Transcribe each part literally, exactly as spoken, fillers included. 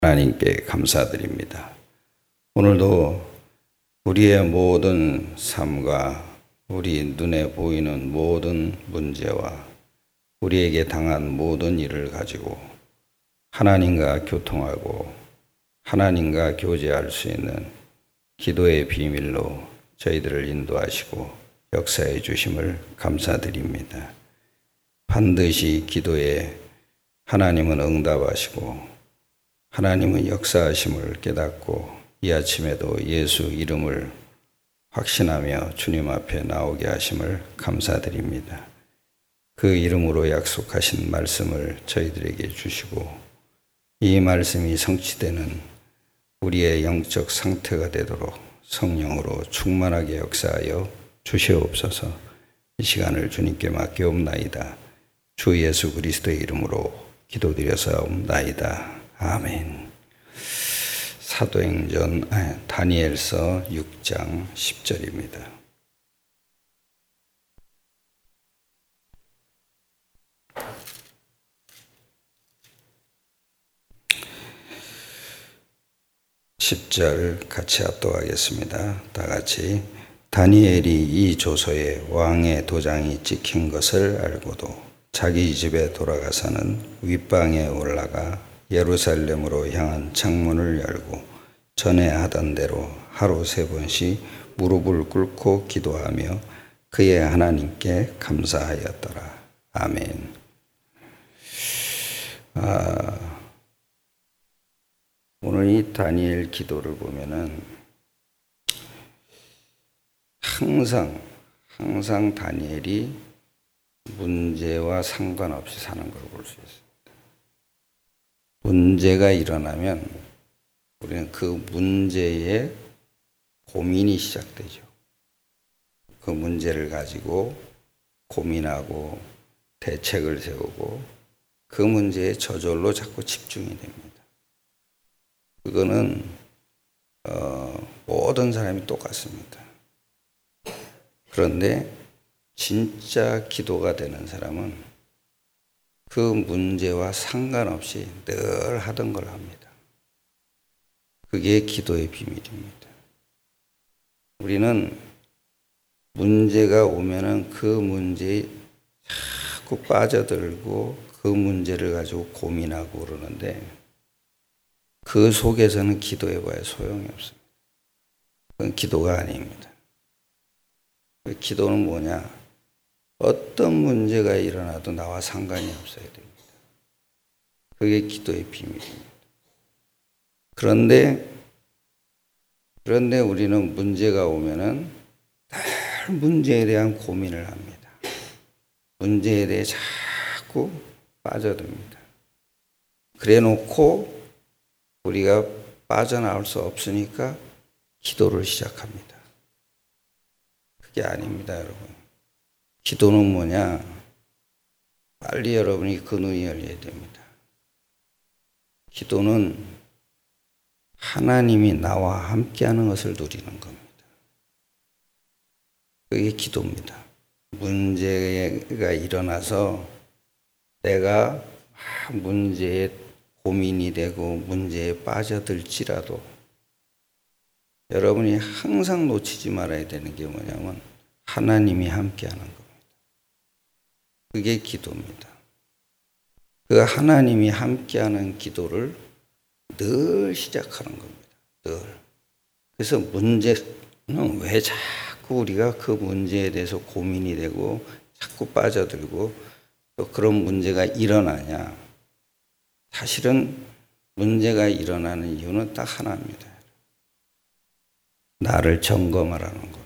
하나님께 감사드립니다. 오늘도 우리의 모든 삶과 우리 눈에 보이는 모든 문제와 우리에게 당한 모든 일을 가지고 하나님과 교통하고 하나님과 교제할 수 있는 기도의 비밀로 저희들을 인도하시고 역사해 주심을 감사드립니다. 반드시 기도에 하나님은 응답하시고 하나님은 역사하심을 깨닫고 이 아침에도 예수 이름을 확신하며 주님 앞에 나오게 하심을 감사드립니다. 그 이름으로 약속하신 말씀을 저희들에게 주시고 이 말씀이 성취되는 우리의 영적 상태가 되도록 성령으로 충만하게 역사하여 주시옵소서. 이 시간을 주님께 맡겨옵나이다. 주 예수 그리스도의 이름으로 기도드려사옵나이다. 아멘. 사도행전 아, 다니엘서 육 장 십 절입니다. 십 절 같이 합독하겠습니다. 다 같이. 다니엘이 이 조서에 왕의 도장이 찍힌 것을 알고도 자기 집에 돌아가서는 윗방에 올라가 예루살렘으로 향한 창문을 열고 전에 하던 대로 하루 세 번씩 무릎을 꿇고 기도하며 그의 하나님께 감사하였더라. 아멘. 아, 오늘 이 다니엘 기도를 보면은 항상 항상 다니엘이 문제와 상관없이 사는 걸 볼 수 있어요. 문제가 일어나면 우리는 그 문제에 고민이 시작되죠. 그 문제를 가지고 고민하고 대책을 세우고 그 문제에 저절로 자꾸 집중이 됩니다. 그거는 어, 모든 사람이 똑같습니다. 그런데 진짜 기도가 되는 사람은 그 문제와 상관없이 늘 하던 걸 합니다. 그게 기도의 비밀입니다. 우리는 문제가 오면은 그 문제에 자꾸 빠져들고 그 문제를 가지고 고민하고 그러는데 그 속에서는 기도해봐야 소용이 없습니다. 그건 기도가 아닙니다. 기도는 뭐냐? 어떤 문제가 일어나도 나와 상관이 없어야 됩니다. 그게 기도의 비밀입니다. 그런데, 그런데 우리는 문제가 오면은 늘 문제에 대한 고민을 합니다. 문제에 대해 자꾸 빠져듭니다. 그래 놓고 우리가 빠져나올 수 없으니까 기도를 시작합니다. 그게 아닙니다, 여러분. 기도는 뭐냐? 빨리 여러분이 그 눈이 열려야 됩니다. 기도는 하나님이 나와 함께하는 것을 누리는 겁니다. 그게 기도입니다. 문제가 일어나서 내가 문제에 고민이 되고 문제에 빠져들지라도 여러분이 항상 놓치지 말아야 되는 게 뭐냐면 하나님이 함께하는 겁니다. 그게 기도입니다. 그 하나님이 함께하는 기도를 늘 시작하는 겁니다. 늘. 그래서 문제는 왜 자꾸 우리가 그 문제에 대해서 고민이 되고 자꾸 빠져들고 또 그런 문제가 일어나냐? 사실은 문제가 일어나는 이유는 딱 하나입니다. 나를 점검하라는 겁니다.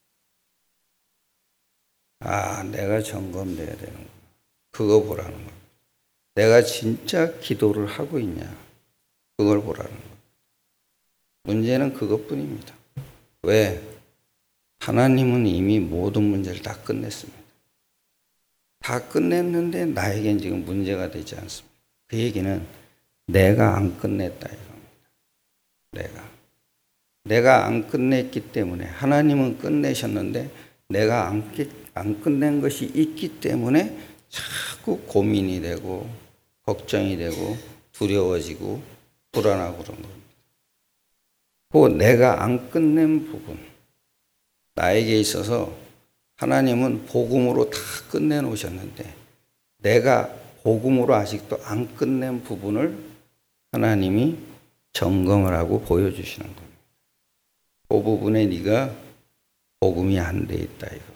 아, 내가 점검돼야 되는구나. 그거 보라는 겁니다. 내가 진짜 기도를 하고 있냐? 그걸 보라는 겁니다. 문제는 그것뿐입니다. 왜? 하나님은 이미 모든 문제를 다 끝냈습니다. 다 끝냈는데 나에겐 지금 문제가 되지 않습니다. 그 얘기는 내가 안 끝냈다 이겁니다. 내가. 내가 안 끝냈기 때문에 하나님은 끝내셨는데 내가 안, 안 끝낸 것이 있기 때문에 자꾸 고민이 되고 걱정이 되고 두려워지고 불안하고 그런 겁니다. 그 내가 안 끝낸 부분, 나에게 있어서 하나님은 복음으로 다 끝내놓으셨는데 내가 복음으로 아직도 안 끝낸 부분을 하나님이 점검을 하고 보여주시는 겁니다. 그 부분에 네가 복음이 안 돼 있다 이겁니다.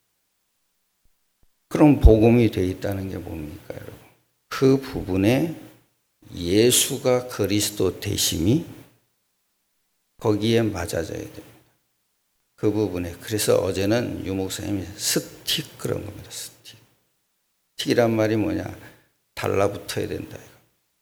그럼 복음이 돼 있다는 게 뭡니까, 여러분? 그 부분에 예수가 그리스도 되심이 거기에 맞아져야 됩니다. 그 부분에. 그래서 어제는 유 목사님이 스틱 그런 겁니다. 스틱. 스틱이란 말이 뭐냐? 달라붙어야 된다 이거.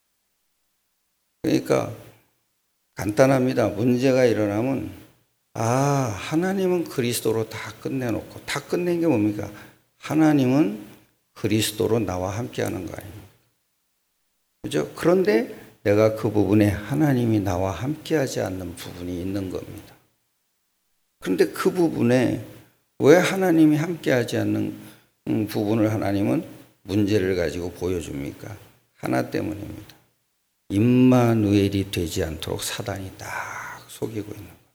그러니까 간단합니다. 문제가 일어나면 아, 하나님은 그리스도로 다 끝내놓고, 다 끝낸 게 뭡니까? 하나님은 그리스도로 나와 함께하는 거 아닙니까? 그죠? 그런데 내가 그 부분에 하나님이 나와 함께하지 않는 부분이 있는 겁니다. 그런데 그 부분에 왜 하나님이 함께하지 않는 부분을 하나님은 문제를 가지고 보여줍니까? 하나 때문입니다. 임마누엘이 되지 않도록 사단이 딱 속이고 있는 거예요.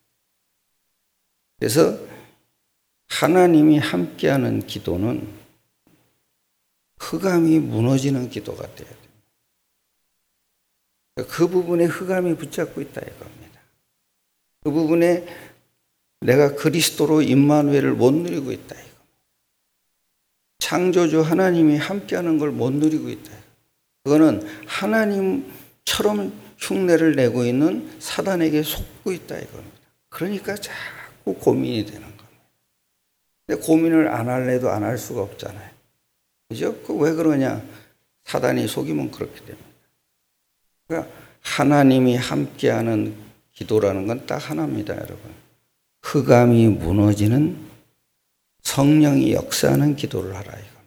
그래서 하나님이 함께하는 기도는 흑암이 무너지는 기도가 돼야 됩니다. 그 부분에 흑암이 붙잡고 있다 이겁니다. 그 부분에 내가 그리스도로 임마누엘을 못 누리고 있다 이겁니다. 창조주 하나님이 함께하는 걸 못 누리고 있다. 그거는 하나님처럼 흉내를 내고 있는 사단에게 속고 있다 이겁니다. 그러니까 자꾸 고민이 되는 겁니다. 근데 고민을 안 할래도 안 할 수가 없잖아요. 그죠? 그 왜 그러냐? 사단이 속이면 그렇게 됩니다. 그러니까 하나님이 함께하는 기도라는 건 딱 하나입니다, 여러분. 흑암이 무너지는 성령이 역사하는 기도를 하라 이겁니다.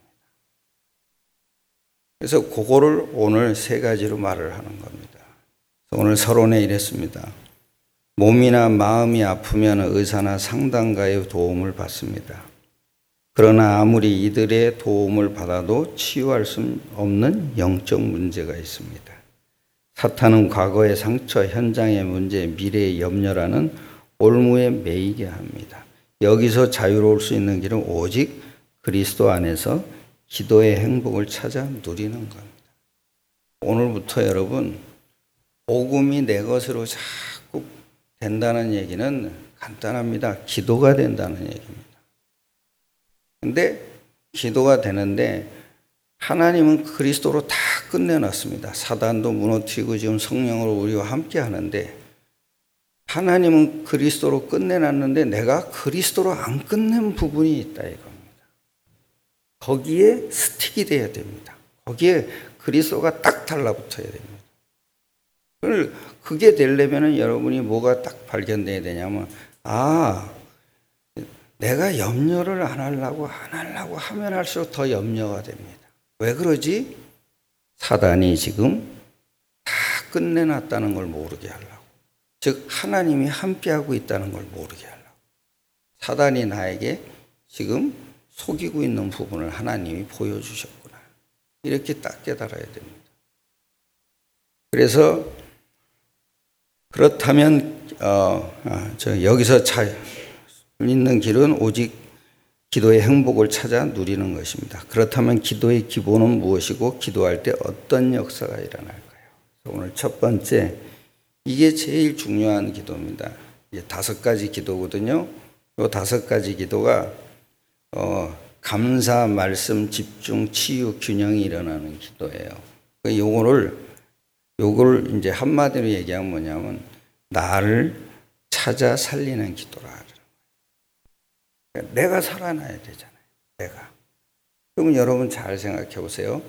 그래서 그거를 오늘 세 가지로 말을 하는 겁니다. 오늘 서론에 이랬습니다. 몸이나 마음이 아프면 의사나 상담가의 도움을 받습니다. 그러나 아무리 이들의 도움을 받아도 치유할 수 없는 영적 문제가 있습니다. 사탄은 과거의 상처, 현장의 문제, 미래의 염려라는 올무에 매이게 합니다. 여기서 자유로울 수 있는 길은 오직 그리스도 안에서 기도의 행복을 찾아 누리는 겁니다. 오늘부터 여러분, 복음이 내 것으로 자꾸 된다는 얘기는 간단합니다. 기도가 된다는 얘기입니다. 근데 기도가 되는데 하나님은 그리스도로 다 끝내놨습니다. 사단도 무너뜨리고 지금 성령으로 우리와 함께 하는데 하나님은 그리스도로 끝내놨는데 내가 그리스도로 안 끝낸 부분이 있다 이겁니다. 거기에 스틱이 돼야 됩니다. 거기에 그리스도가 딱 달라붙어야 됩니다. 그게 되려면 여러분이 뭐가 딱 발견돼야 되냐면 아, 내가 염려를 안 하려고 안 하려고 하면 할수록 더 염려가 됩니다. 왜 그러지? 사단이 지금 다 끝내놨다는 걸 모르게 하려고. 즉 하나님이 함께하고 있다는 걸 모르게 하려고. 사단이 나에게 지금 속이고 있는 부분을 하나님이 보여주셨구나. 이렇게 딱 깨달아야 됩니다. 그래서 그렇다면 어, 아, 저 여기서 차 있는 길은 오직 기도의 행복을 찾아 누리는 것입니다. 그렇다면 기도의 기본은 무엇이고 기도할 때 어떤 역사가 일어날까요? 오늘 첫 번째, 이게 제일 중요한 기도입니다. 이게 다섯 가지 기도거든요. 이 다섯 가지 기도가 어, 감사, 말씀, 집중, 치유, 균형이 일어나는 기도예요. 요거를 요걸 이제 한마디로 얘기하면 뭐냐면 나를 찾아 살리는 기도라. 내가 살아나야 되잖아요. 내가. 그러면 여러분 잘 생각해 보세요.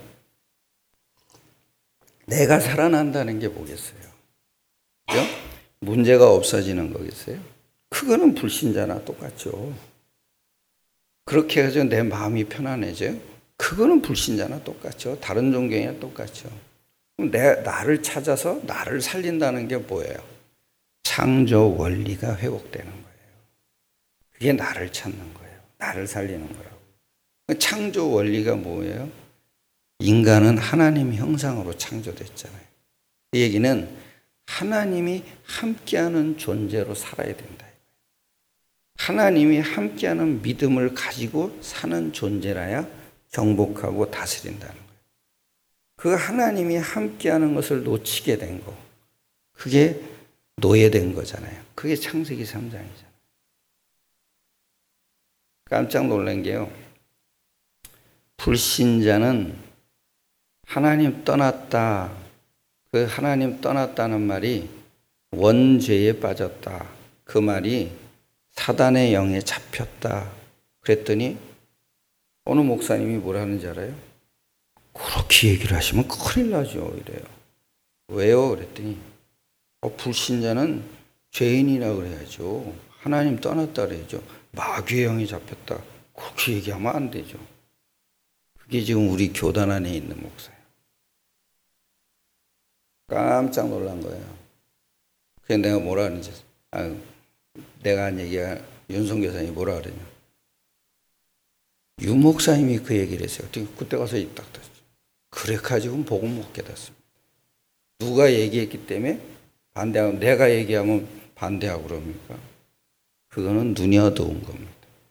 내가 살아난다는 게 뭐겠어요? 그죠? 문제가 없어지는 거겠어요? 그거는 불신자나 똑같죠. 그렇게 해서 내 마음이 편안해져요? 그거는 불신자나 똑같죠. 다른 종교나 똑같죠. 그럼 내, 나를 찾아서 나를 살린다는 게 뭐예요? 창조 원리가 회복되는 거예요. 그게 나를 찾는 거예요. 나를 살리는 거라고. 창조 원리가 뭐예요? 인간은 하나님 형상으로 창조됐잖아요. 이 얘기는 하나님이 함께하는 존재로 살아야 된다. 하나님이 함께하는 믿음을 가지고 사는 존재라야 정복하고 다스린다는 거예요. 그 하나님이 함께하는 것을 놓치게 된 거, 그게 노예된 거잖아요. 그게 창세기 삼 장이잖아요. 깜짝 놀란 게요, 불신자는 하나님 떠났다, 그 하나님 떠났다는 말이 원죄에 빠졌다, 그 말이 사단의 영에 잡혔다 그랬더니 어느 목사님이 뭐라는지 알아요? 그렇게 얘기를 하시면 큰일 나죠 이래요. 왜요? 그랬더니 어, 불신자는 죄인이라 그래야죠. 하나님 떠났다 그래야죠. 마귀의 영이 잡혔다, 그렇게 얘기하면 안 되죠. 그게 지금 우리 교단 안에 있는 목사예요. 깜짝 놀란 거예요. 그래서 내가 뭐라 하는지, 아유, 내가 한 얘기가 윤성 교사님이 뭐라 그러냐, 유 목사님이 그 얘기를 했어요. 그때 가서 입 딱 닫았죠. 그래 가지고 복음 못 깨닫습니다. 누가 얘기했기 때문에 반대하고, 내가 얘기하면 반대하고 그럽니까? 그거는 눈이 어두운 겁니다.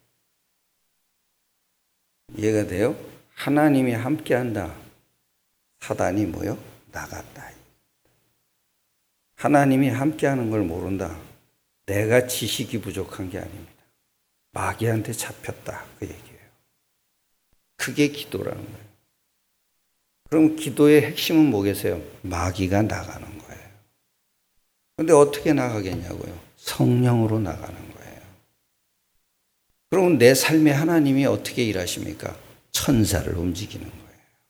이해가 돼요? 하나님이 함께한다, 사단이 뭐요? 나갔다. 하나님이 함께하는 걸 모른다, 내가 지식이 부족한 게 아닙니다. 마귀한테 잡혔다, 그 얘기예요. 그게 기도라는 거예요. 그럼 기도의 핵심은 뭐겠어요? 마귀가 나가는 거예요. 그런데 어떻게 나가겠냐고요? 성령으로 나가는 거예요. 그러면 내 삶에 하나님이 어떻게 일하십니까? 천사를 움직이는 거예요.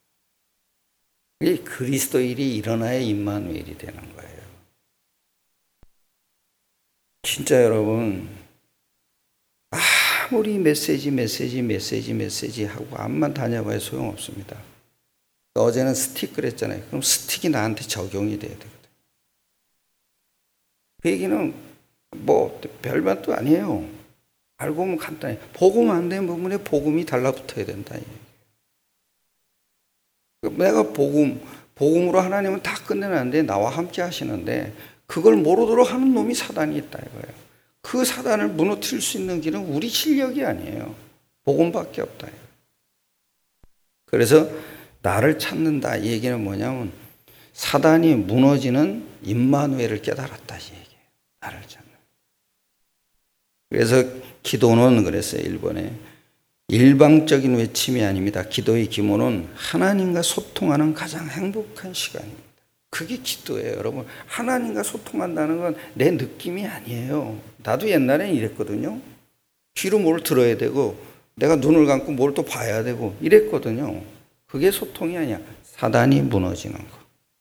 이 그리스도일이 일어나야 임마누엘이 되는 거예요. 진짜 여러분, 아무리 메시지 메시지 메시지 메시지 하고 암만 다녀봐야 소용없습니다. 어제는 스틱 그랬잖아요. 그럼 스틱이 나한테 적용이 돼야 되거든요. 그 얘기는 뭐 별말도 아니에요. 알고 보면 간단해요. 복음 안 된 부분에 복음이 달라붙어야 된다. 내가 복음, 복음으로 하나님은 다 끝내놨는데 나와 함께 하시는데 그걸 모르도록 하는 놈이 사단이 있다 이거예요. 그 사단을 무너뜨릴 수 있는 길은 우리 실력이 아니에요. 복음밖에 없다. 그래서 나를 찾는다 이 얘기는 뭐냐면 사단이 무너지는 임마누엘을 깨달았다 이 얘기예요. 나를 찾는. 그래서 기도는 그랬어요. 일본에 일방적인 외침이 아닙니다. 기도의 기본은 하나님과 소통하는 가장 행복한 시간입니다. 그게 기도예요. 여러분, 하나님과 소통한다는 건 내 느낌이 아니에요. 나도 옛날엔 이랬거든요. 귀로 뭘 들어야 되고 내가 눈을 감고 뭘 또 봐야 되고 이랬거든요. 그게 소통이 아니야. 사단이 무너지는 거.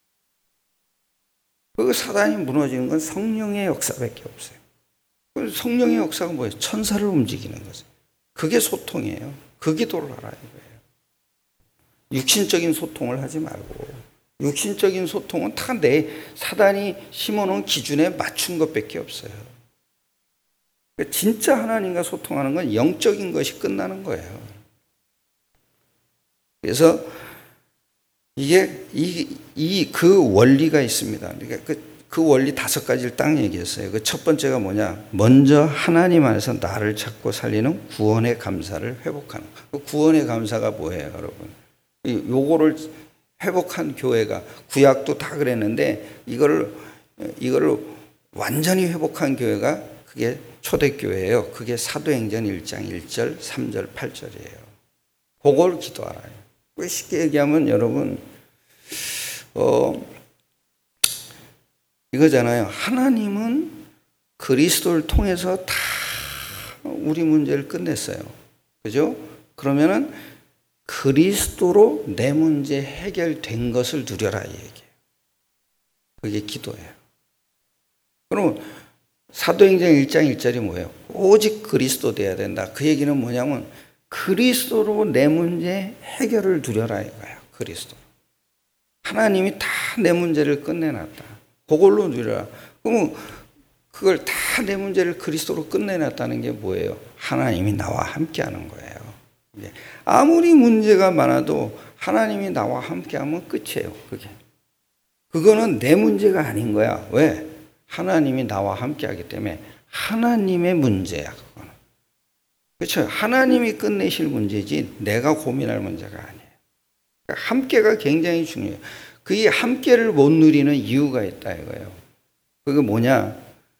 그 사단이 무너지는 건 성령의 역사밖에 없어요. 성령의 역사가 뭐예요? 천사를 움직이는 거죠. 그게 소통이에요. 그 기도를 하라 이거예요. 육신적인 소통을 하지 말고, 육신적인 소통은 다 내 사단이 심어놓은 기준에 맞춘 것밖에 없어요. 진짜 하나님과 소통하는 건 영적인 것이 끝나는 거예요. 그래서 이게 이 이 그 원리가 있습니다. 그러니까 그, 그 원리 다섯 가지를 딱 얘기했어요. 그 첫 번째가 뭐냐? 먼저 하나님 안에서 나를 찾고 살리는 구원의 감사를 회복하는. 그 구원의 감사가 뭐예요, 여러분? 요거를 회복한 교회가, 구약도 다 그랬는데 이거를 이거를 완전히 회복한 교회가 그게 초대교회예요. 그게 사도행전 일 장 일 절, 삼 절, 팔 절이에요. 그걸 기도하라요. 쉽게 얘기하면 여러분, 어, 이거잖아요. 하나님은 그리스도를 통해서 다 우리 문제를 끝냈어요. 그죠? 그러면은 그리스도로 내 문제 해결된 것을 누려라 이 얘기예요. 그게 기도예요. 그럼 사도행전 일 장 일 절이 뭐예요? 오직 그리스도 돼야 된다. 그 얘기는 뭐냐면 그리스도로 내 문제 해결을 누려라 이거예요. 그리스도. 하나님이 다 내 문제를 끝내놨다. 그걸로 누려라. 그러면 그걸 다 내 문제를 그리스도로 끝내놨다는 게 뭐예요? 하나님이 나와 함께하는 거예요. 아무리 문제가 많아도 하나님이 나와 함께하면 끝이에요. 그게. 그거는 내 문제가 아닌 거야. 왜? 하나님이 나와 함께 하기 때문에 하나님의 문제야. 그거는. 그렇죠? 하나님이 끝내실 문제지 내가 고민할 문제가 아니에요. 그러니까 함께가 굉장히 중요해요. 그게 함께를 못 누리는 이유가 있다 이거예요. 그게 뭐냐?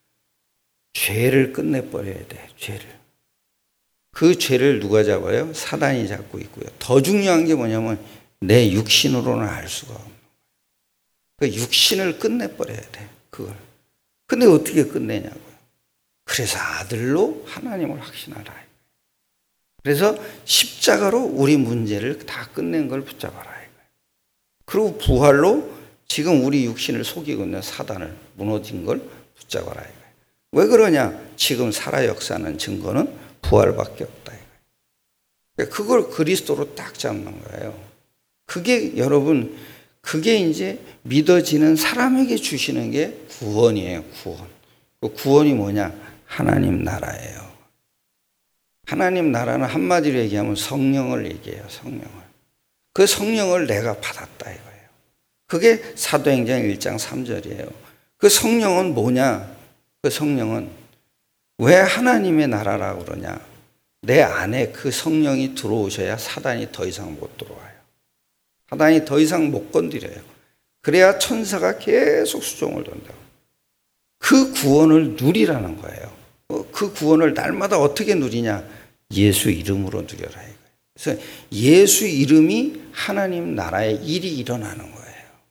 죄를 끝내버려야 돼. 죄를. 그 죄를 누가 잡아요? 사단이 잡고 있고요. 더 중요한 게 뭐냐면 내 육신으로는 알 수가 없는 거예요. 그 육신을 끝내버려야 돼. 그걸. 근데 어떻게 끝내냐고요. 그래서 아들로 하나님을 확신하라. 그래서 십자가로 우리 문제를 다 끝낸 걸 붙잡아라. 그리고 부활로 지금 우리 육신을 속이고 있는 사단을 무너진 걸 붙잡아라. 왜 그러냐? 지금 살아 역사하는 증거는 부활밖에 없다. 그걸 그리스도로 딱 잡는 거예요. 그게 여러분, 그게 이제 믿어지는 사람에게 주시는 게 구원이에요. 구원. 그 구원이 뭐냐? 하나님 나라예요. 하나님 나라는 한마디로 얘기하면 성령을 얘기해요. 성령을. 그 성령을 내가 받았다 이거예요. 그게 사도행전 일 장 삼 절이에요. 그 성령은 뭐냐? 그 성령은 왜 하나님의 나라라고 그러냐? 내 안에 그 성령이 들어오셔야 사단이 더 이상 못 들어와요. 사단이 더 이상 못 건드려요. 그래야 천사가 계속 수종을 돈다고. 그 구원을 누리라는 거예요. 그 구원을 날마다 어떻게 누리냐? 예수 이름으로 누려라 이거예요. 그래서 예수 이름이 하나님 나라의 일이 일어나는 거예요.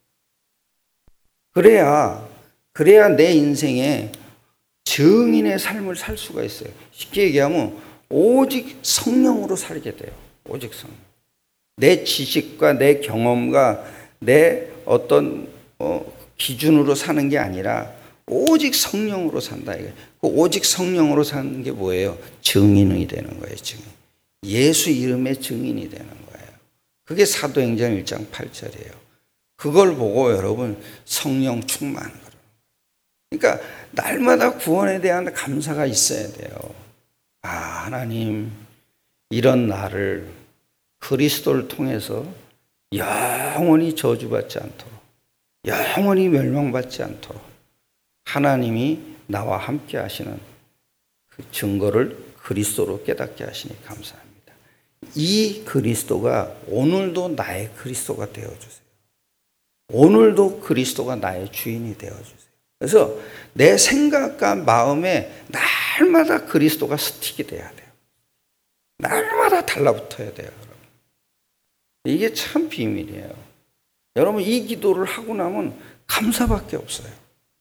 그래야, 그래야 내 인생에 증인의 삶을 살 수가 있어요. 쉽게 얘기하면 오직 성령으로 살게 돼요. 오직 성령. 내 지식과 내 경험과 내 어떤 어, 기준으로 사는 게 아니라 오직 성령으로 산다 이거예요. 그 오직 성령으로 사는 게 뭐예요? 증인이 되는 거예요. 증인. 예수 이름의 증인이 되는 거예요. 그게 사도행전 일 장 팔 절이에요. 그걸 보고 여러분 성령 충만. 그러니까 날마다 구원에 대한 감사가 있어야 돼요. 아, 하나님 이런 나를 그리스도를 통해서 영원히 저주받지 않도록, 영원히 멸망받지 않도록 하나님이 나와 함께 하시는 그 증거를 그리스도로 깨닫게 하시니 감사합니다. 이 그리스도가 오늘도 나의 그리스도가 되어주세요. 오늘도 그리스도가 나의 주인이 되어주세요. 그래서 내 생각과 마음에 날마다 그리스도가 스틱이 돼야 돼요. 날마다 달라붙어야 돼요. 여러분. 이게 참 비밀이에요. 여러분 이 기도를 하고 나면 감사밖에 없어요.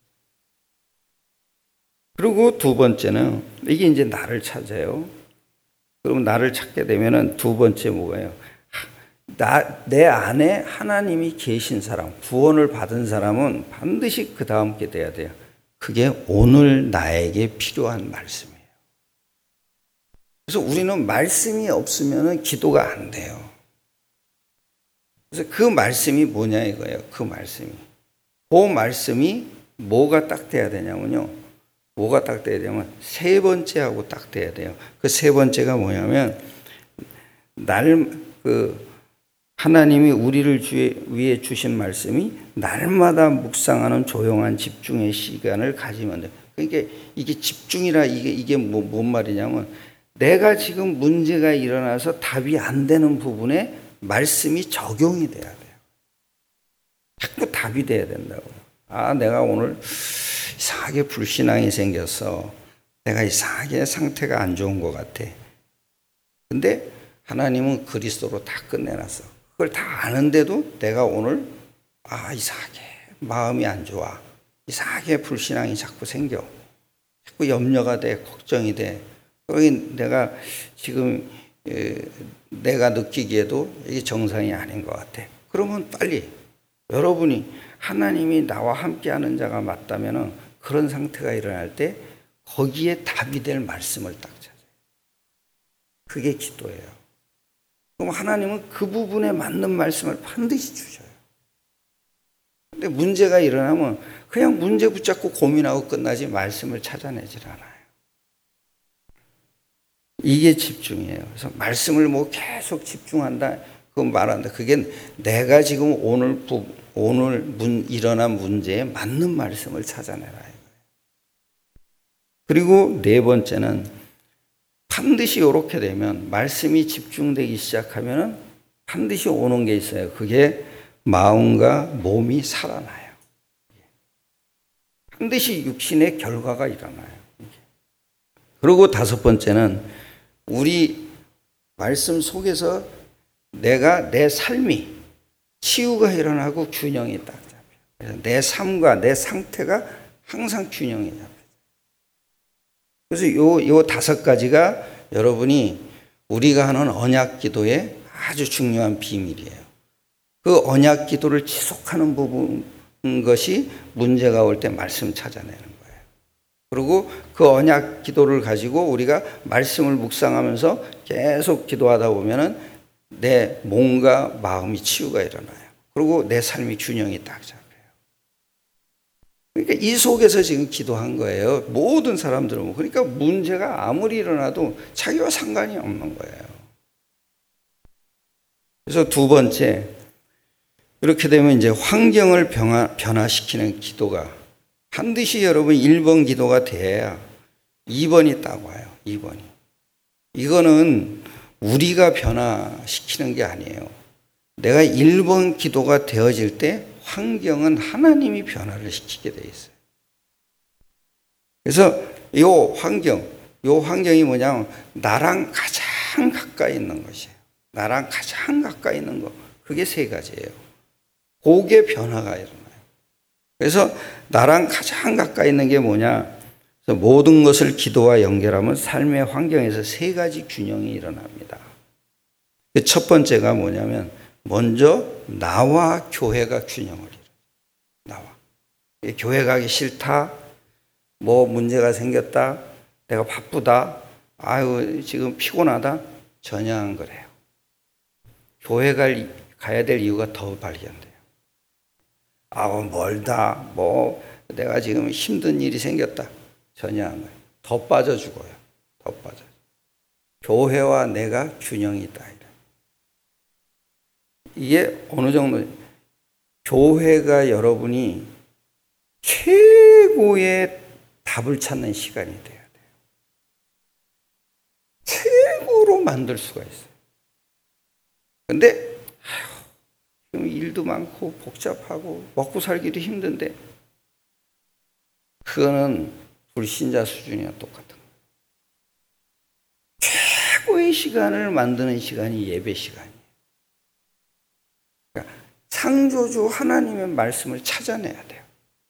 그리고 두 번째는 이게 이제 나를 찾아요. 그럼 나를 찾게 되면은 두 번째 뭐예요? 나, 내 안에 하나님이 계신 사람, 구원을 받은 사람은 반드시 그 다음 게 돼야 돼요. 그게 오늘 나에게 필요한 말씀이에요. 그래서 우리는 말씀이 없으면 기도가 안 돼요. 그래서 그 말씀이 뭐냐 이거예요. 그 말씀이. 그 말씀이 뭐가 딱 돼야 되냐면요. 뭐가 딱 돼야 되냐면 세 번째하고 딱 돼야 돼요. 그 세 번째가 뭐냐면 날, 그, 하나님이 우리를 위해 주신 말씀이 날마다 묵상하는 조용한 집중의 시간을 가지면 돼요. 그러니까 이게 집중이라 이게, 이게 뭐, 뭔 말이냐면 내가 지금 문제가 일어나서 답이 안 되는 부분에 말씀이 적용이 돼야 돼요. 자꾸 답이 돼야 된다고. 아, 내가 오늘 이상하게 불신앙이 생겼어. 내가 이상하게 상태가 안 좋은 것 같아. 근데 하나님은 그리스도로 다 끝내놨어. 그걸 다 아는데도 내가 오늘 아 이상하게 마음이 안 좋아. 이상하게 불신앙이 자꾸 생겨. 자꾸 염려가 돼. 걱정이 돼. 그러니 내가 지금 에, 내가 느끼기에도 이게 정상이 아닌 것 같아. 그러면 빨리 여러분이 하나님이 나와 함께하는 자가 맞다면 그런 상태가 일어날 때 거기에 답이 될 말씀을 딱 찾아요. 그게 기도예요. 그럼 하나님은 그 부분에 맞는 말씀을 반드시 주셔요. 근데 문제가 일어나면 그냥 문제 붙잡고 고민하고 끝나지 말씀을 찾아내질 않아요. 이게 집중이에요. 그래서 말씀을 뭐 계속 집중한다. 그건 말한다. 그게 내가 지금 오늘 부, 오늘 문, 일어난 문제에 맞는 말씀을 찾아내라. 그리고 네 번째는 반드시 이렇게 되면 말씀이 집중되기 시작하면 반드시 오는 게 있어요. 그게 마음과 몸이 살아나요. 반드시 육신의 결과가 일어나요. 그리고 다섯 번째는 우리 말씀 속에서 내가 내 삶이 치유가 일어나고 균형이 딱 잡혀요. 그래서 내 삶과 내 상태가 항상 균형이 잡혀요. 그래서 요, 요 다섯 가지가 여러분이 우리가 하는 언약 기도의 아주 중요한 비밀이에요. 그 언약 기도를 지속하는 부분 것이 문제가 올 때 말씀 찾아내는 거예요. 그리고 그 언약 기도를 가지고 우리가 말씀을 묵상하면서 계속 기도하다 보면은 내 몸과 마음이 치유가 일어나요. 그리고 내 삶이 균형이 딱 잡혀요. 그러니까 이 속에서 지금 기도한 거예요. 모든 사람들은. 그러니까 문제가 아무리 일어나도 자기와 상관이 없는 거예요. 그래서 두 번째, 이렇게 되면 이제 환경을 변화, 변화시키는 기도가 반드시 여러분 일 번 기도가 돼야 이 번이 딱 와요. 이 번이. 이거는 우리가 변화시키는 게 아니에요. 내가 일 번 기도가 되어질 때 환경은 하나님이 변화를 시키게 돼 있어요. 그래서 이 환경, 이 환경이 뭐냐면 나랑 가장 가까이 있는 것이에요. 나랑 가장 가까이 있는 것. 그게 세 가지예요. 그게 변화가 일어나요. 그래서 나랑 가장 가까이 있는 게 뭐냐? 그래서 모든 것을 기도와 연결하면 삶의 환경에서 세 가지 균형이 일어납니다. 그 첫 번째가 뭐냐면 먼저 나와 교회가 균형을 이뤄요. 나와. 교회 가기 싫다. 뭐 문제가 생겼다. 내가 바쁘다. 아유 지금 피곤하다. 전혀 안 그래요. 교회 갈, 가야 될 이유가 더 발견돼요. 아우 멀다. 뭐 내가 지금 힘든 일이 생겼다. 전혀 안 그래요. 더 빠져 죽어요. 더 빠져. 교회와 내가 균형이 있다. 이게 어느 정도 교회가 여러분이 최고의 답을 찾는 시간이 돼야 돼요. 최고로 만들 수가 있어요. 근데 아휴, 일도 많고 복잡하고 먹고 살기도 힘든데 그거는 불신자 수준이랑 똑같은 거예요. 최고의 시간을 만드는 시간이 예배 시간이에요. 그러니까 창조주 하나님의 말씀을 찾아내야 돼요.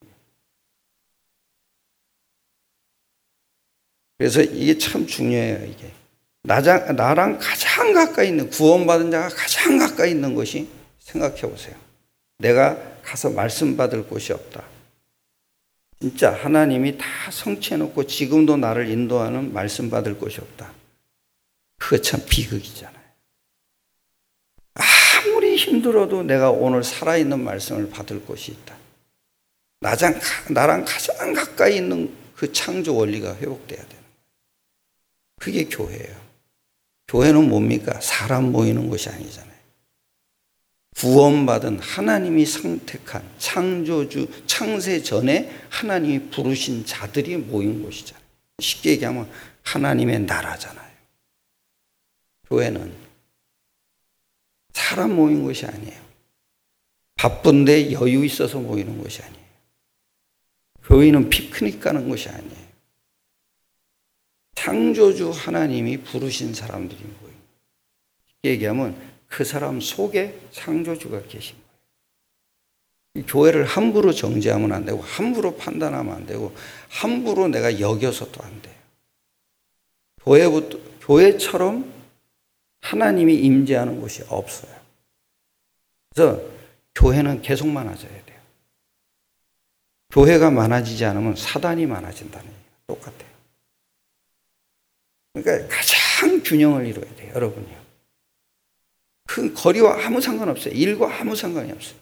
그래서 이게 참 중요해요. 이게 나장, 나랑 가장 가까이 있는 구원받은 자가 가장 가까이 있는 것이 생각해 보세요. 내가 가서 말씀 받을 곳이 없다. 진짜 하나님이 다 성취해 놓고 지금도 나를 인도하는 말씀 받을 곳이 없다. 그거 참 비극이잖아요. 아무리 힘들어도 내가 오늘 살아있는 말씀을 받을 곳이 있다. 나장, 나랑 가장 가까이 있는 그 창조 원리가 회복돼야 되는 거예요. 그게 교회예요. 교회는 뭡니까? 사람 모이는 곳이 아니잖아요. 구원받은 하나님이 선택한 창조주, 창세 전에 하나님이 부르신 자들이 모인 곳이잖아요. 쉽게 얘기하면 하나님의 나라잖아요. 교회는 사람 모인 곳이 아니에요. 바쁜데 여유 있어서 모이는 곳이 아니에요. 교회는 피크닉 가는 곳이 아니에요. 창조주 하나님이 부르신 사람들이 모인. 쉽게 얘기하면 그 사람 속에 창조주가 계신 거예요. 교회를 함부로 정죄하면 안 되고 함부로 판단하면 안 되고 함부로 내가 여겨서도 안 돼요. 교회부터, 교회처럼 하나님이 임재하는 곳이 없어요. 그래서 교회는 계속 많아져야 돼요. 교회가 많아지지 않으면 사단이 많아진다는 얘기가 똑같아요. 그러니까 가장 균형을 이루어야 돼요, 여러분이요. 그 거리와 아무 상관없어요. 일과 아무 상관이 없어요.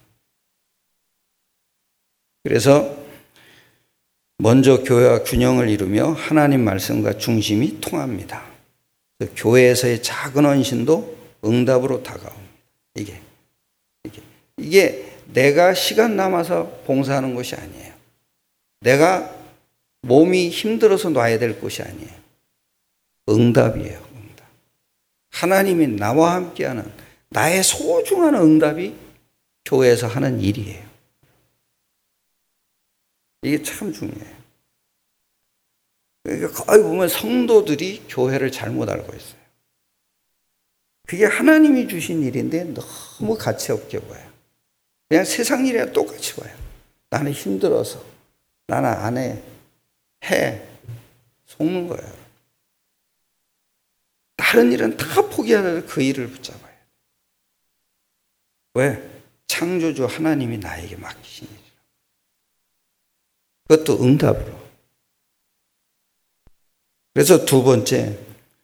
그래서 먼저 교회와 균형을 이루며 하나님 말씀과 중심이 통합니다. 교회에서의 작은 헌신도 응답으로 다가옵니다. 이게. 이게. 이게 내가 시간 남아서 봉사하는 것이 아니에요. 내가 몸이 힘들어서 놔야 될 것이 아니에요. 응답이에요. 응답. 하나님이 나와 함께하는 나의 소중한 응답이 교회에서 하는 일이에요. 이게 참 중요해요. 그러니까 거의 보면 성도들이 교회를 잘못 알고 있어요. 그게 하나님이 주신 일인데 너무 가치 없게 봐요. 그냥 세상 일이랑 똑같이 봐요. 나는 힘들어서, 나는 안 해, 해, 속는 거예요. 다른 일은 다 포기하고 그 일을 붙잡아요. 왜? 창조주 하나님이 나에게 맡기신 일이라. 그것도 응답으로. 그래서 두 번째,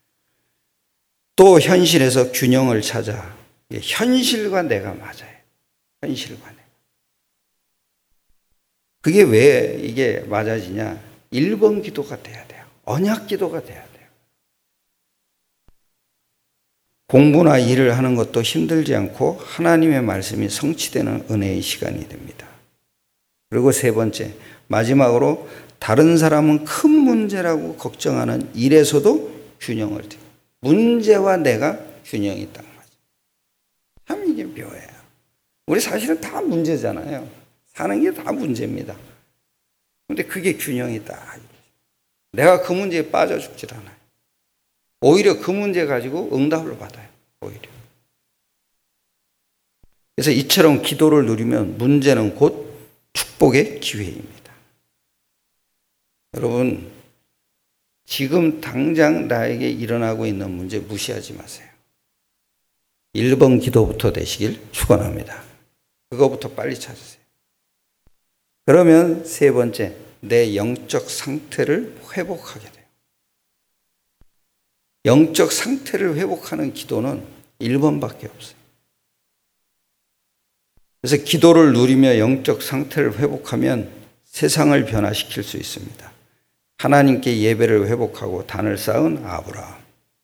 또 현실에서 균형을 찾아. 현실과 내가 맞아요. 현실과 내가. 그게 왜 이게 맞아지냐? 일 번 기도가 돼야 돼요. 언약 기도가 돼야 돼요. 공부나 일을 하는 것도 힘들지 않고 하나님의 말씀이 성취되는 은혜의 시간이 됩니다. 그리고 세 번째, 마지막으로 다른 사람은 큰 문제라고 걱정하는 일에서도 균형을 둬요. 문제와 내가 균형이 딱 맞아요. 참 이게 묘해요. 우리 사실은 다 문제잖아요. 사는 게 다 문제입니다. 그런데 그게 균형이 딱. 내가 그 문제에 빠져 죽질 않아요. 오히려 그 문제 가지고 응답을 받아요. 오히려. 그래서 이처럼 기도를 누리면 문제는 곧 축복의 기회입니다. 여러분, 지금 당장 나에게 일어나고 있는 문제 무시하지 마세요. 일 번 기도부터 되시길 축원합니다. 그거부터 빨리 찾으세요. 그러면 세 번째, 내 영적 상태를 회복하게 돼요. 영적 상태를 회복하는 기도는 일 번밖에 없어요. 그래서 기도를 누리며 영적 상태를 회복하면 세상을 변화시킬 수 있습니다. 하나님께 예배를 회복하고 단을 쌓은 아브라함,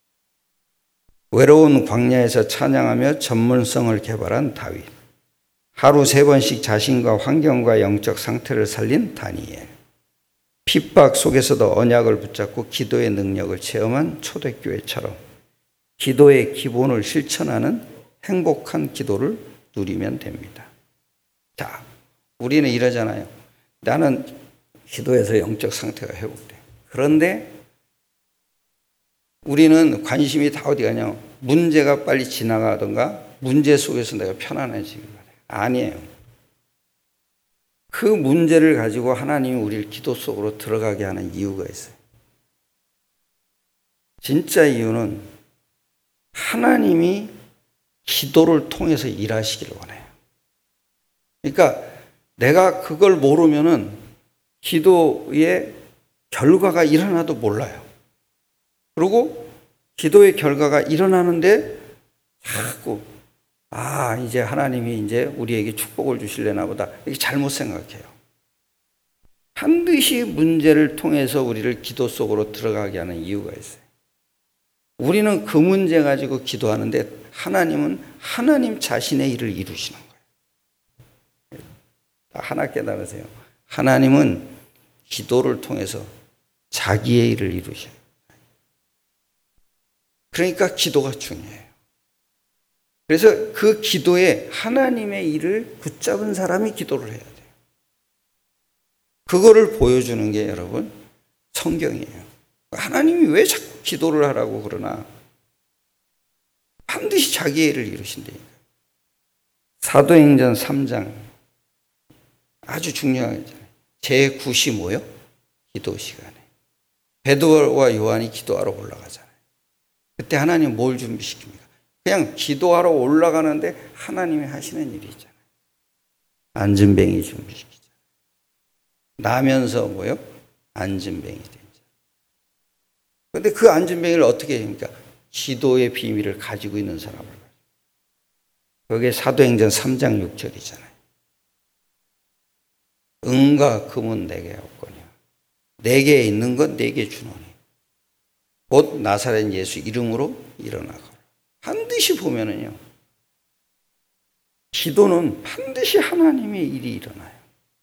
외로운 광야에서 찬양하며 전문성을 개발한 다윗, 하루 세 번씩 자신과 환경과 영적 상태를 살린 다니엘, 핍박 속에서도 언약을 붙잡고 기도의 능력을 체험한 초대교회처럼 기도의 기본을 실천하는 행복한 기도를 누리면 됩니다. 자, 우리는 이러잖아요. 나는 기도에서 영적 상태가 회복돼. 그런데 우리는 관심이 다 어디 가냐? 문제가 빨리 지나가던가 문제 속에서 내가 편안해지는 거예요. 아니에요. 그 문제를 가지고 하나님이 우리를 기도 속으로 들어가게 하는 이유가 있어요. 진짜 이유는 하나님이 기도를 통해서 일하시기를 원해요. 그러니까 내가 그걸 모르면은 기도의 결과가 일어나도 몰라요. 그리고 기도의 결과가 일어나는데 자꾸 아, 이제 하나님이 이제 우리에게 축복을 주실래나 보다. 이게 잘못 생각해요. 반드시 문제를 통해서 우리를 기도 속으로 들어가게 하는 이유가 있어요. 우리는 그 문제 가지고 기도하는데 하나님은 하나님 자신의 일을 이루시는 거예요. 하나 깨달으세요. 하나님은 기도를 통해서 자기의 일을 이루셔요. 그러니까 기도가 중요해요. 그래서 그 기도에 하나님의 일을 붙잡은 사람이 기도를 해야 돼요. 그거를 보여주는 게 여러분 성경이에요. 하나님이 왜 자꾸 기도를 하라고 그러나 반드시 자기의 일을 이루신다니까요. 사도행전 삼 장 아주 중요하잖아요. 제구 시 뭐요? 기도 시간에. 베드로와 요한이 기도하러 올라가잖아요. 그때 하나님 뭘 준비시킵니까? 그냥 기도하러 올라가는데 하나님이 하시는 일이 있잖아요. 안전뱅이 준비시키잖아요. 나면서 뭐요? 안전뱅이 된자. 그런데 그 안전뱅이를 어떻게 합니까? 기도의 비밀을 가지고 있는 사람을. 그게 사도행전 삼 장 육 절이잖아요. 은과 금은 내게 없거니와 내게 있는 건 내게 주노니 곧 나사렛 예수 이름으로 일어나거라. 반드시 보면은요, 기도는 반드시 하나님의 일이 일어나요.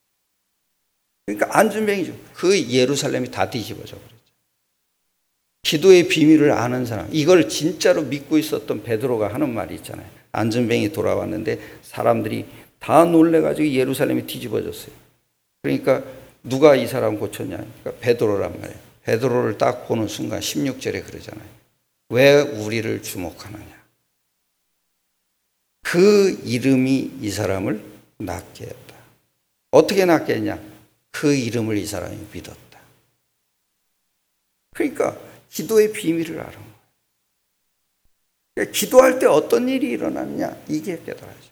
그러니까 안전뱅이죠. 그 예루살렘이 다 뒤집어져 버렸죠. 기도의 비밀을 아는 사람, 이걸 진짜로 믿고 있었던 베드로가 하는 말이 있잖아요. 안전뱅이 돌아왔는데 사람들이 다 놀래가지고 예루살렘이 뒤집어졌어요. 그러니까 누가 이 사람 고쳤냐? 그러니까 베드로란 말이에요. 베드로를 딱 보는 순간 십육 절에 그러잖아요. 왜 우리를 주목하느냐? 그 이름이 이 사람을 낫게 했다. 어떻게 낫게 했냐? 그 이름을 이 사람이 믿었다. 그러니까 기도의 비밀을 알아. 그러니까 기도할 때 어떤 일이 일어나느냐? 이게 깨달아져.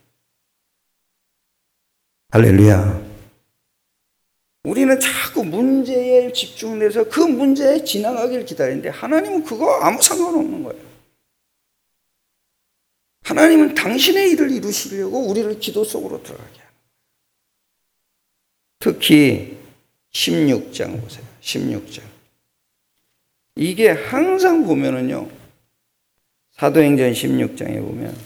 할렐루야. 우리는 자꾸 문제에 집중해서 그 문제에 지나가길 기다리는데 하나님은 그거 아무 상관없는 거예요. 하나님은 당신의 일을 이루시려고 우리를 기도 속으로 들어가게 하는 거예요. 특히 십육 장 보세요. 십육 장. 이게 항상 보면은요. 사도행전 십육 장에 보면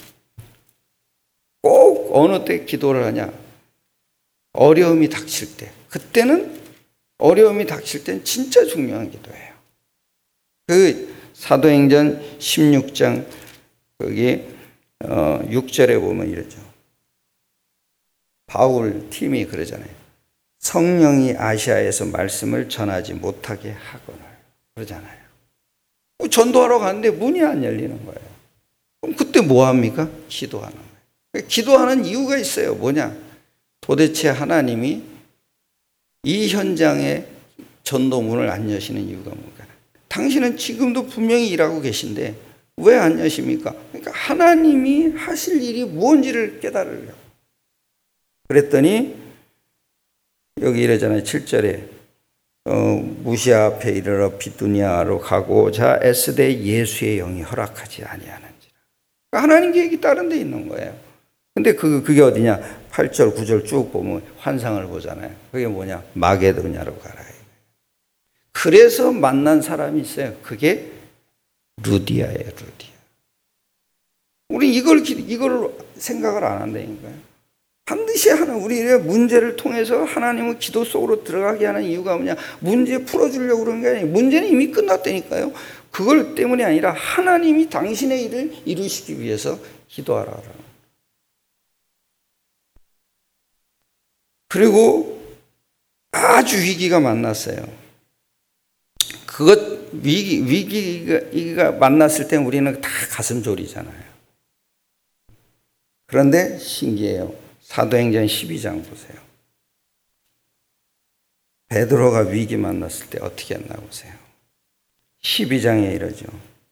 꼭 어느 때 기도를 하냐. 어려움이 닥칠 때. 그때는 어려움이 닥칠 때는 진짜 중요한 기도예요. 그 사도행전 십육 장 거기 어, 육 절에 보면 이러죠. 바울 팀이 그러잖아요. 성령이 아시아에서 말씀을 전하지 못하게 하거늘 그러잖아요. 전도하러 갔는데 문이 안 열리는 거예요. 그럼 그때 뭐 합니까? 기도하는 거예요. 기도하는 이유가 있어요. 뭐냐? 도대체 하나님이 이 현장에 전도문을 안 여시는 이유가 뭔가? 당신은 지금도 분명히 일하고 계신데 왜 안 여십니까? 그러니까 하나님이 하실 일이 무엇인지를 깨달으려고. 그랬더니 여기 이러잖아요. 칠 절에 어, 무시아 앞에 이르러 비두니아로 가고자 애쓰되 예수의 영이 허락하지 아니하는지라. 그러니까 하나님 계획이 다른 데 있는 거예요. 근데 그, 그게 어디냐? 팔 절, 구 절 쭉 보면 환상을 보잖아요. 그게 뭐냐? 마게도냐로 가라. 그래서 만난 사람이 있어요. 그게 루디아예요, 루디아. 우리 이걸, 이걸 생각을 안 한다니까요. 반드시 하나, 우리의 문제를 통해서 하나님은 기도 속으로 들어가게 하는 이유가 뭐냐? 문제 풀어주려고 그러는 게 아니에요. 문제는 이미 끝났다니까요. 그걸 때문이 아니라 하나님이 당신의 일을 이루시기 위해서 기도하라. 그리고 아주 위기가 만났어요. 그것, 위기, 위기가 만났을 때 우리는 다 가슴 졸이잖아요. 그런데 신기해요. 사도행전 십이 장 보세요. 베드로가 위기 만났을 때 어떻게 했나 보세요. 십이 장에 이러죠.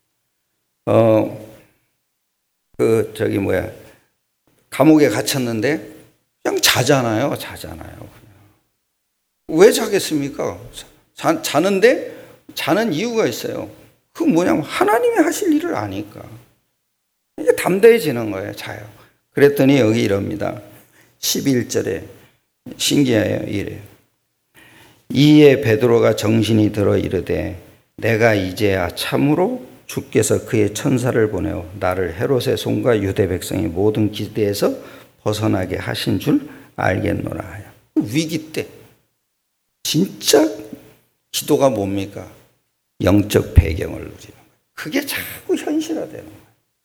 어, 그, 저기 뭐야. 감옥에 갇혔는데 그냥 자잖아요. 자잖아요. 그냥. 왜 자겠습니까? 자, 자는데 자는 이유가 있어요. 그 뭐냐면 하나님이 하실 일을 아니까. 이제 담대해지는 거예요. 자요. 그랬더니 여기 이럽니다. 십일 절에 신기해요. 이래요. 이에 베드로가 정신이 들어 이르되 내가 이제야 참으로 주께서 그의 천사를 보내어 나를 헤롯의 손과 유대 백성의 모든 기대에서 벗어나게 하신 줄 알겠노라 하여. 위기 때 진짜 기도가 뭡니까? 영적 배경을 누리는 거예요. 그게 자꾸 현실화되는 거예요.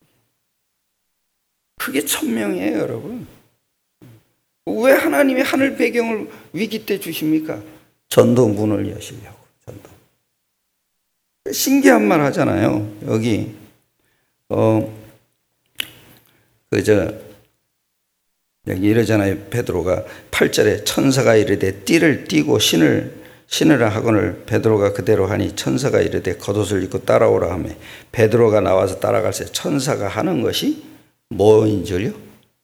그게 천명이에요, 여러분. 왜 하나님이 하늘 배경을 위기 때 주십니까? 전도 문을 여시려고. 전도. 신기한 말 하잖아요. 여기 어 그저 여기 이러잖아요. 베드로가 팔 절에 천사가 이르되 띠를 띠고 신을 신으라 하거늘 베드로가 그대로 하니 천사가 이르되 겉옷을 입고 따라오라 하며 베드로가 나와서 따라갈새 천사가 하는 것이 뭐인 줄요?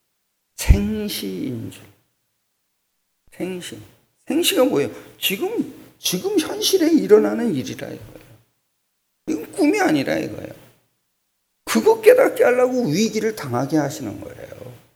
생시인 줄. 생시. 생시가 뭐예요? 지금 지금 현실에 일어나는 일이라 이거예요. 이건 꿈이 아니라 이거예요. 그거 깨닫게 하려고 위기를 당하게 하시는 거예요.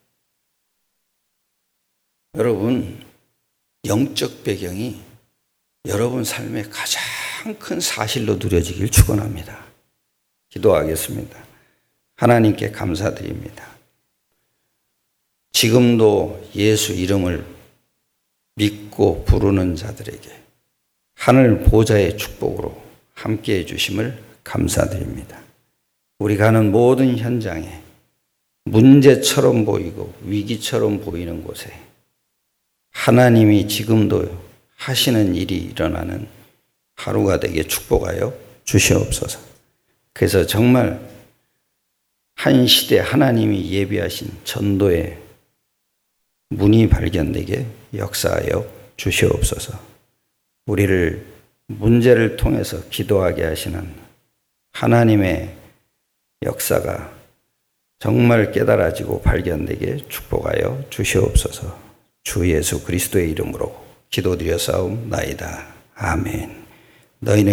여러분, 영적 배경이 여러분 삶의 가장 큰 사실로 누려지길 축원합니다. 기도하겠습니다. 하나님께 감사드립니다. 지금도 예수 이름을 믿고 부르는 자들에게 하늘 보좌의 축복으로 함께해 주심을 감사드립니다. 우리 가는 모든 현장에 문제처럼 보이고 위기처럼 보이는 곳에 하나님이 지금도 하시는 일이 일어나는 하루가 되게 축복하여 주시옵소서. 그래서 정말 한 시대 하나님이 예비하신 전도의 문이 발견되게 역사하여 주시옵소서. 우리를 문제를 통해서 기도하게 하시는 하나님의 역사가 정말 깨달아지고 발견되게 축복하여 주시옵소서. 주 예수 그리스도의 이름으로 기도드려 싸움나이다. 아멘. 너희는